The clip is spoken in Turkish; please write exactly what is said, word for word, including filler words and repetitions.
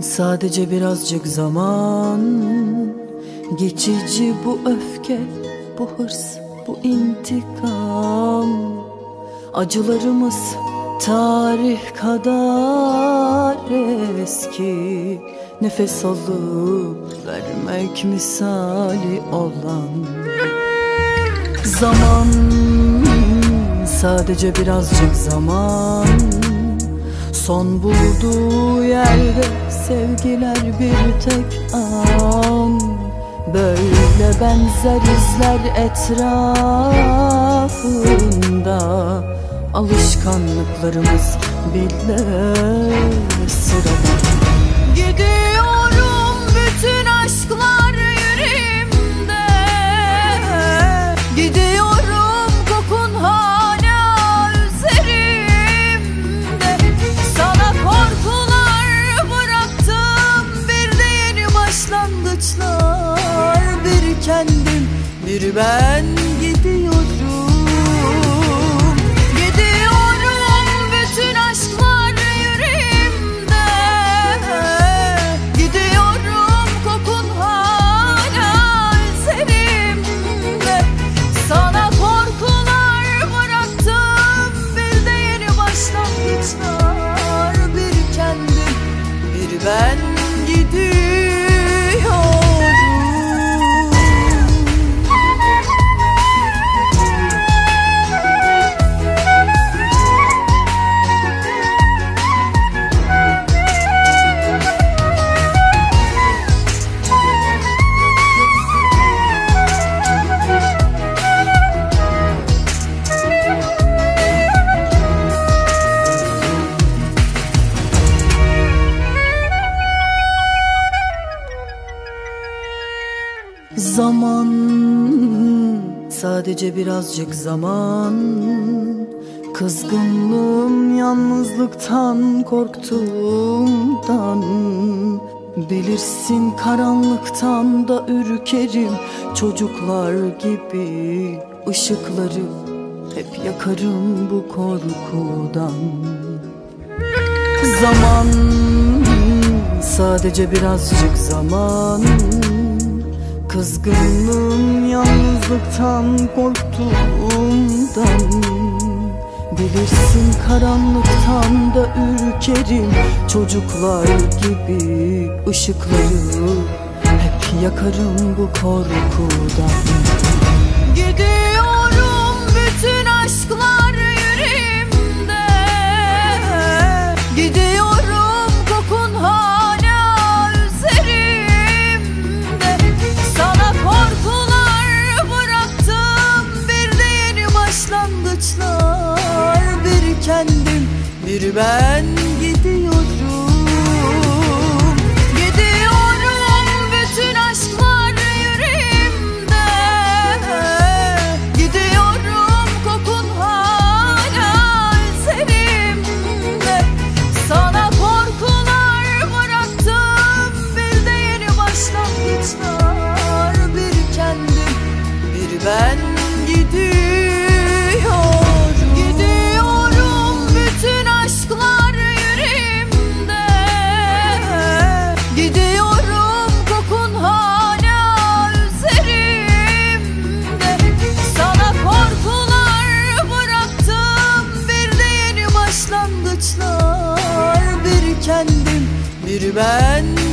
Sadece birazcık zaman, geçici bu öfke, bu hırs, bu intikam. Acılarımız tarih kadar eski, nefes alıp vermek misali olan zaman. Sadece birazcık zaman, son bulduğu yerde sevgiler bir tek an. Böyle benzer izler etrafında, alışkanlıklarımız bile sıradan. Gidiyorum, bütün aşklar yüreğimde. Gidiyorum, kokun hala üzerimde. Sana korkular bıraktım, bir de yeni başlangıçlar. Bir kendim, bir ben gidiyorum. Ben gidiyorum. Zaman, sadece birazcık zaman. Kızgınlığım yalnızlıktan, korktuğumdan. Bilirsin karanlıktan da ürkerim, çocuklar gibi. Işıkları hep yakarım bu korkudan. Zaman, sadece birazcık zaman. Kızgınlığım yalnızlıktan, korktuğumdan. Bilirsin karanlıktan da ürkerim, çocuklar gibi. Işıkları hep yakarım bu korkudan. Gidiyorum, bütün aşklar yüreğimde. Gidiyorum, kokun hala üzerimde. Sana korkular bıraktım, bir de yeni başlangıçlar. Bir kendim, bir ben gidiyorum. Gidiyorum, bütün aşklar yüreğimde. Gidiyorum, kokun hala üzerimde. Sana korkular bıraktım, bir de yeni başlangıçlar. Bir kendim, bir ben gidiyorum. Gidiyorum, bütün aşklar yüreğimde. Gidiyorum, kokun hala üzerimde. Sana korkular bıraktım, bir de yeni başlangıçlar. Bir kendim, bir ben